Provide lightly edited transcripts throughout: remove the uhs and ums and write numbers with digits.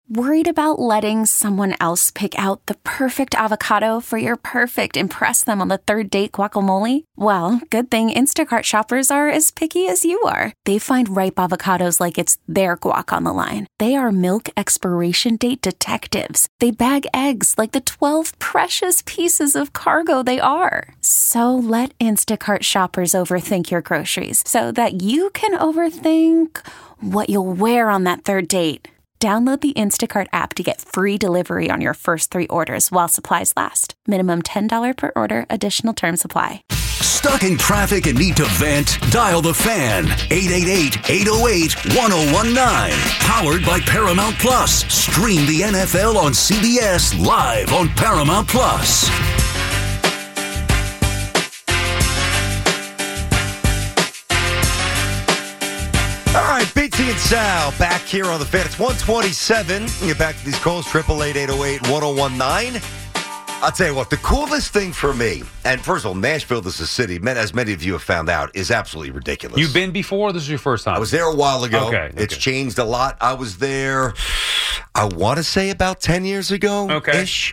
Worried about letting someone else pick out the perfect avocado for your perfect impress them on the third date guacamole? Well, good thing Instacart shoppers are as picky as you are. They find ripe avocados like it's their guac on the line. They are milk expiration date detectives. They bag eggs like the 12 precious pieces of cargo they are. So let Instacart shoppers overthink your groceries so that you can overthink what you'll wear on that third date. Download the Instacart app to get free delivery on your first 3 orders while supplies last. Minimum $10 per order. Additional terms apply. Stuck in traffic and need to vent? Dial the Fan. 888-808-1019. Powered by Paramount Plus. Stream the NFL on CBS live on Paramount Plus. All right, BT and Sal back here on the Fan. It's 127. Get back to these calls, 888-808-1019. I'll tell you what, the coolest thing for me, and first of all, Nashville, this is a city, as many of you have found out, is absolutely ridiculous. You've been before, or this is your first time? I was there a while ago. Okay. It's changed a lot. I was there, I want to say about 10 years ago-ish.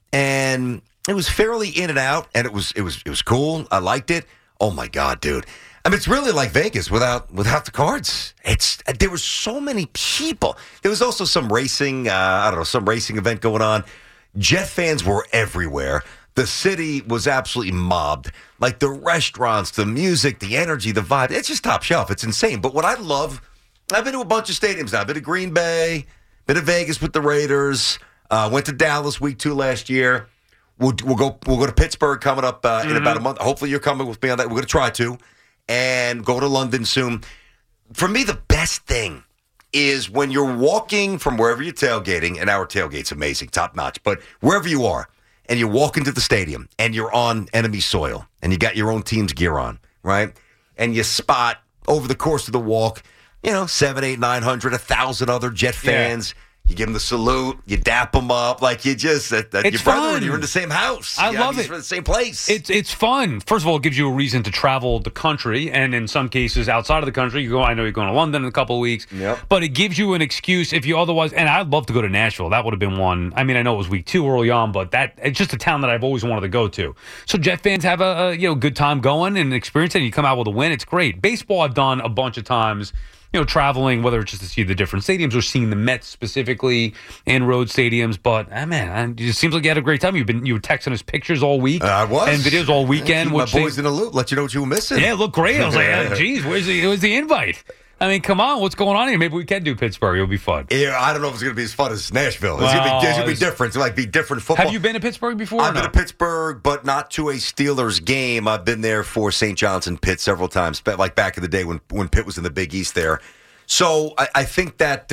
And it was fairly in and out, and it was cool. I liked it. Oh, my God, dude. I mean, it's really like Vegas without the cards. There were so many people. There was also some racing, some racing event going on. Jet fans were everywhere. The city was absolutely mobbed. Like the restaurants, the music, the energy, the vibe. It's just top shelf. It's insane. But what I love, I've been to a bunch of stadiums now. I've been to Green Bay, been to Vegas with the Raiders, went to Dallas week 2 last year. We'll go to Pittsburgh coming up in about a month. Hopefully you're coming with me on that. We're going to try to. And go to London soon. For me, the best thing is when you're walking from wherever you're tailgating, and our tailgate's amazing, top notch, but wherever you are, and you walk into the stadium, and you're on enemy soil, and you got your own team's gear on, right? And you spot, over the course of the walk, 7, 8, 900, 1,000 other Jet fans. Yeah. You give them the salute. You dap them up. Like you just, your brother, and you're in the same house. I love it. You're in the same place. It's fun. First of all, it gives you a reason to travel the country, and in some cases outside of the country. I know you're going to London in a couple of weeks. Yep. But it gives you an excuse if you otherwise, and I'd love to go to Nashville. That would have been one. I mean, I know it was week 2 early on, but it's just a town that I've always wanted to go to. So Jet fans have a good time going and experience it, and you come out with a win. It's great. Baseball I've done a bunch of times. Traveling, whether it's just to see the different stadiums or seeing the Mets specifically in road stadiums. But, man, it seems like you had a great time. You were texting us pictures all week. I was. And videos all weekend. My boys in the loop, let you know what you were missing. Yeah, it looked great. I was like, geez, where's the invite? I mean, come on, what's going on here? Maybe we can do Pittsburgh. It'll be fun. Yeah, I don't know if it's going to be as fun as Nashville. It's going to be different. It's like be different football. Have you been to Pittsburgh before? I've been to Pittsburgh, but not to a Steelers game. I've been there for St. John's and Pitt several times, like back in the day when Pitt was in the Big East there. So I think that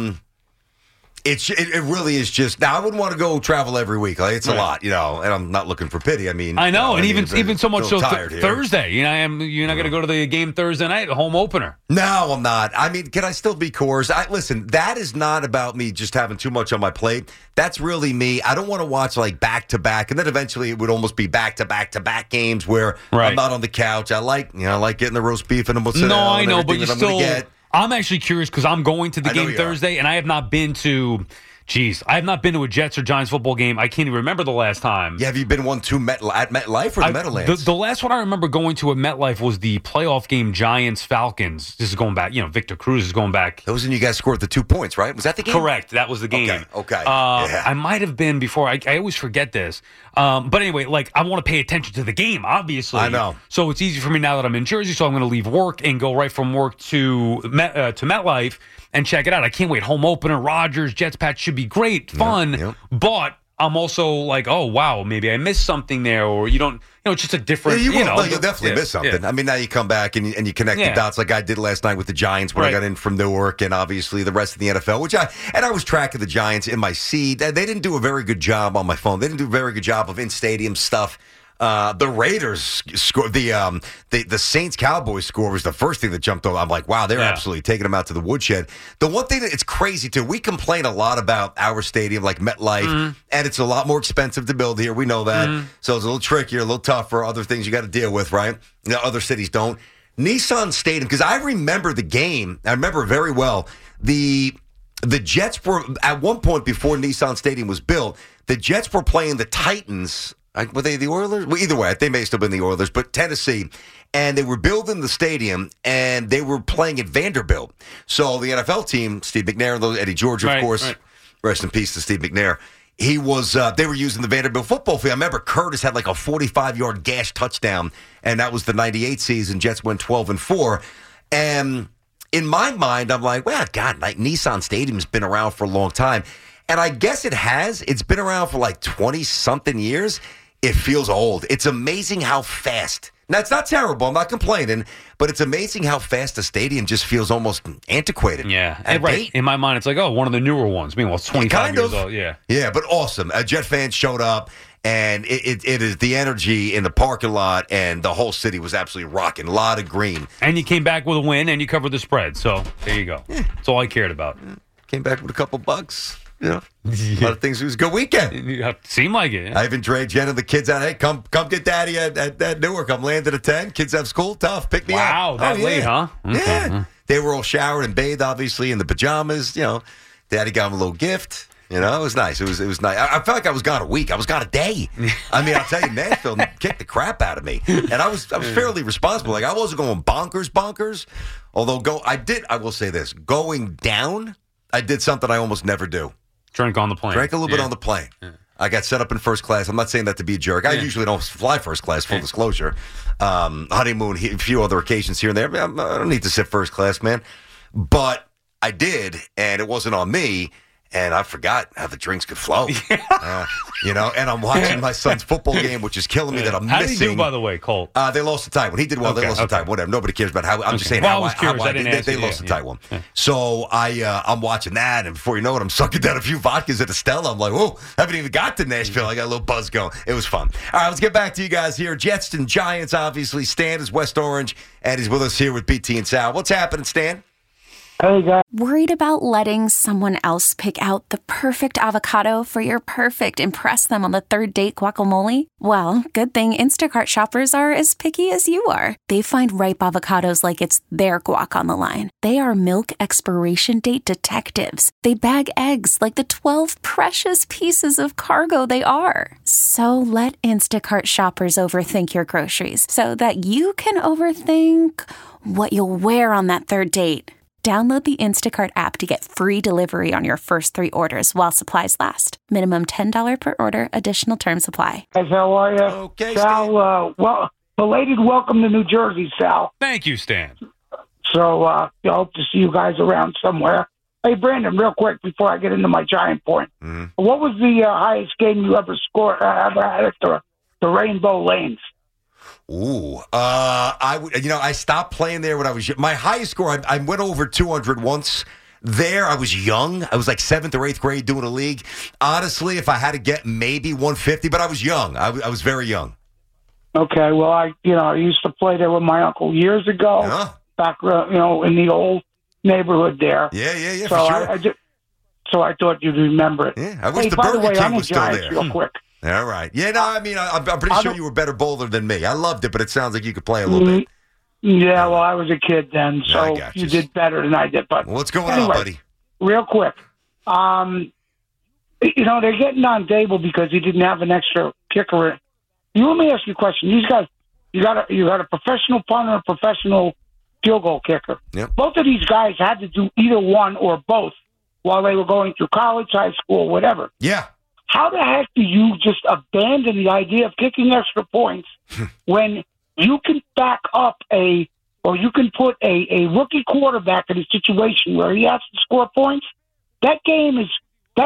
it really is just. Now I wouldn't want to go travel every week. Like, it's a lot, and I'm not looking for pity. I mean, I know, and even so much so Thursday. You're not going to go to the game Thursday night, home opener. No, I'm not. I mean, can I still be coerced? Listen, that is not about me just having too much on my plate. That's really me. I don't want to watch like back to back, and then eventually it would almost be back to back to back games where I'm not on the couch. I like getting the roast beef and what's no, I know, but you still. I'm actually curious because I'm going to the game Thursday, and I have not been to. I have not been to a Jets or Giants football game. I can't even remember the last time. Yeah, have you been at MetLife or the Meadowlands? The last one I remember going to at MetLife was the playoff game Giants-Falcons. This is going back, Victor Cruz is going back. That was when you guys scored the 2 points, right? Was that the game? Correct. That was the game. Okay. I might have been before. I always forget this. But anyway, I want to pay attention to the game, obviously. I know. So it's easy for me now that I'm in Jersey, so I'm going to leave work and go right from work to MetLife and check it out. I can't wait. Home opener, Rodgers, Jets patch should be great, fun. Yep. But I'm also like, oh, wow, maybe I missed something there, or it's just a different. Yeah, you'll definitely miss something. Yeah. I mean, now you come back and you connect the dots like I did last night with the Giants when I got in from Newark, and obviously the rest of the NFL, I was tracking the Giants in my seat. They didn't do a very good job on my phone. They didn't do a very good job of in-stadium stuff. The Raiders score, the Saints Cowboys score was the first thing that jumped over. I'm like, wow, they're absolutely taking them out to the woodshed. The one thing that it's crazy too, we complain a lot about our stadium, like MetLife, and it's a lot more expensive to build here. We know that, so it's a little trickier, a little tougher. Other things you got to deal with, right? Other cities don't. Nissan Stadium, because I remember the game. I remember very well the Jets were, at one point before Nissan Stadium was built, the Jets were playing the Titans. Were they the Oilers? Well, either way, they may still have been the Oilers, but Tennessee. And they were building the stadium, and they were playing at Vanderbilt. So the NFL team, Steve McNair, Eddie George, of course, rest in peace to Steve McNair. He was. They were using the Vanderbilt football field. I remember Curtis had like a 45-yard gash touchdown, and that was the '98 season. Jets went 12-4, and in my mind, I'm like, well, God, like Nissan Stadium's been around for a long time, and I guess it has. It's been around for like 20-something years. It feels old. It's amazing how fast. Now, it's not terrible. I'm not complaining, but it's amazing how fast the stadium just feels almost antiquated. Yeah, right. In my mind, it's like, one of the newer ones. Meanwhile, it's 25 years old. Yeah. Yeah, but awesome. Jet fans showed up, and it is the energy in the parking lot, and the whole city was absolutely rocking. A lot of green. And you came back with a win, and you covered the spread. So there you go. That's all I cared about. Came back with a couple bucks. You know, a lot of things. It was a good weekend. Seemed like it. Yeah. I even dragged Jen and the kids out. Hey, come get Daddy at Newark. I'm landing at 10. Kids have school. Tough. Pick me up. Wow, that late, huh? Okay. Yeah. They were all showered and bathed, obviously, in the pajamas. You know, Daddy got them a little gift. You know, it was nice. It was nice. I felt like I was gone a week. I was gone a day. I mean, I'll tell you, Nashville kicked the crap out of me, and I was fairly responsible. Like, I wasn't going bonkers. Although I will say this: going down, I did something I almost never do. Drank on the plane. Drank a little bit on the plane. Yeah. I got set up in first class. I'm not saying that to be a jerk. I usually don't fly first class, full disclosure. Honeymoon, a few other occasions here and there. I don't need to sit first class, man. But I did, and it wasn't on me. And I forgot how the drinks could flow. You know, and I'm watching my son's football game, which is killing me that I'm missing. How did he do, by the way, Colt? They lost the tight one. He did well. They lost the tight one. Whatever. Nobody cares about how. I'm just saying how I did. They lost the tight one. Yeah. So I'm watching that, and before you know it, I'm sucking down a few vodkas at Estella. I'm like, whoa, haven't even got to Nashville. I got a little buzz going. It was fun. All right, let's get back to you guys here. Jets and Giants, obviously. Stan is West Orange, and he's with us here with BT and Sal. What's happening, Stan? Hey, guys. Worried about letting someone else pick out the perfect avocado for your perfect impress them on the third date guacamole? Well, good thing Instacart shoppers are as picky as you are. They find ripe avocados like it's their guac on the line. They are milk expiration date detectives. They bag eggs like the 12 precious pieces of cargo they are. So let Instacart shoppers overthink your groceries so that you can overthink what you'll wear on that third date. Download the Instacart app to get free delivery on your first 3 orders while supplies last. Minimum $10 per order. Additional terms apply. Guys, how are you? Okay, Sal, well, belated welcome to New Jersey, Sal. Thank you, Stan. So I hope to see you guys around somewhere. Hey, Brandon, real quick before I get into my giant point. Mm-hmm. What was the highest game you ever scored, ever had at the Rainbow Lanes? Ooh, I stopped playing there when I was my highest score. I went over 200 once. There, I was young. I was like 7th or 8th grade doing a league. Honestly, if I had to get, maybe 150, but I was young. I was very young. Okay, well, I used to play there with my uncle years ago, back in the old neighborhood there. Yeah, so for sure. So I thought you'd remember it. Yeah, I wish the Burger King was still there. Real quick. All right. Yeah, no, I mean, I'm pretty sure you were better bowler than me. I loved it, but it sounds like you could play a little bit. Yeah, well, I was a kid then, so you did better than I did. But what's going on, buddy? Real quick. They're getting on Dable because he didn't have an extra kicker. Let me ask you a question. These guys, you got a professional punter, a professional field goal kicker. Yep. Both of these guys had to do either one or both while they were going through college, high school, whatever. Yeah. How the heck do you just abandon the idea of kicking extra points when you can back up you can put a rookie quarterback in a situation where he has to score points? That game is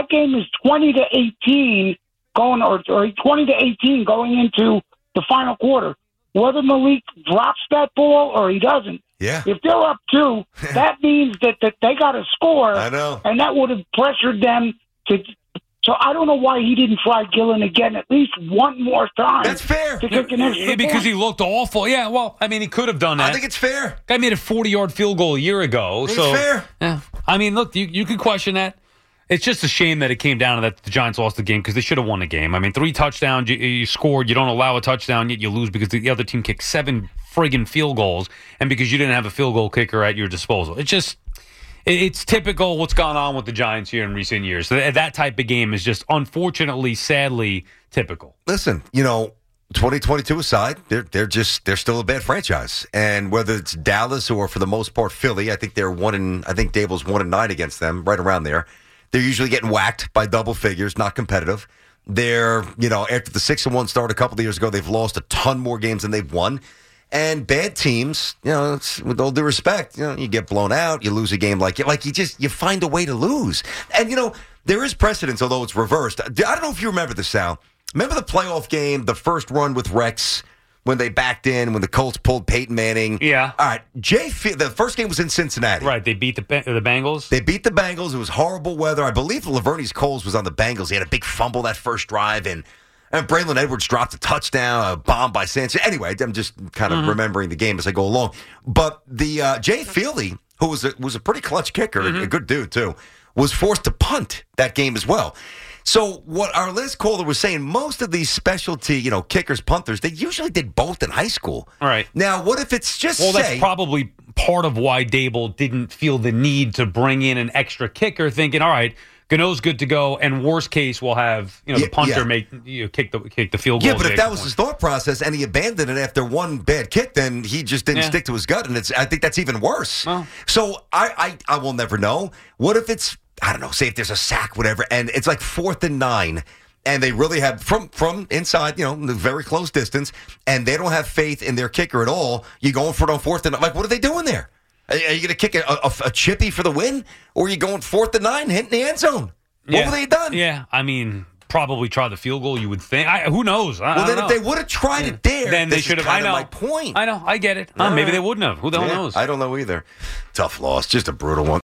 20-18 going or 20-18 going into the final quarter. Whether Malik drops that ball or he doesn't, if they're up 2, that means that they got to score. I know, and that would have pressured them to. So I don't know why he didn't try Gillen again at least one more time. That's fair. To kick an extra because point. He looked awful. Yeah, well, I mean, he could have done that. I think it's fair. Guy made a 40-yard field goal a year ago. It's fair. Yeah. I mean, look, you could question that. It's just a shame that it came down to that the Giants lost the game because they should have won the game. I mean, 3 touchdowns, you scored, you don't allow a touchdown, yet you lose because the other team kicked 7 friggin' field goals and because you didn't have a field goal kicker at your disposal. It's It's typical what's gone on with the Giants here in recent years. That type of game is just, unfortunately, sadly, typical. Listen, 2022 aside, they're still a bad franchise. And whether it's Dallas or for the most part Philly, I think Dable's 1-9 against them, right around there. They're usually getting whacked by double figures, not competitive. They're, after the 6-1 start a couple of years ago, they've lost a ton more games than they've won. And bad teams, with all due respect, you get blown out, you lose a game like you find a way to lose. And, there is precedence, although it's reversed. I don't know if you remember this, Sal. Remember the playoff game, the first run with Rex, when they backed in, when the Colts pulled Peyton Manning? Yeah. All right. The first game was in Cincinnati. Right. They beat the Bengals. They beat the Bengals. It was horrible weather. I believe Lavernius Coles was on the Bengals. He had a big fumble that first drive, and Braylon Edwards dropped a touchdown, a bomb by Sanchez. Anyway, I'm just kind of remembering the game as I go along. But the Jay Feely, who was a pretty clutch kicker, a good dude too, was forced to punt that game as well. So what our last caller was saying, most of these specialty, kickers, punters, they usually did both in high school. All right. Now, what if it's just that's probably part of why Dable didn't feel the need to bring in an extra kicker, thinking, all right, Gano's good to go, and worst case, we'll have the punter kick the field goal. Yeah, but if that was his thought process and he abandoned it after one bad kick, then he just didn't stick to his gut, and I think that's even worse. Well, so I will never know. What if it's, I don't know, say if there's a sack, whatever, and it's like 4th and 9, and they really have from inside, very close distance, and they don't have faith in their kicker at all. You going for it on 4th and 9? Like, what are they doing there? Are you going to kick a chippy for the win, or are you going 4th and 9, hitting the end zone? What would they have done? Yeah, I mean, probably try the field goal. You would think. Who knows? If they would have tried it there, then they should have. I know. My point. I know. I get it. Maybe they wouldn't have. Who the hell knows? I don't know either. Tough loss. Just a brutal one.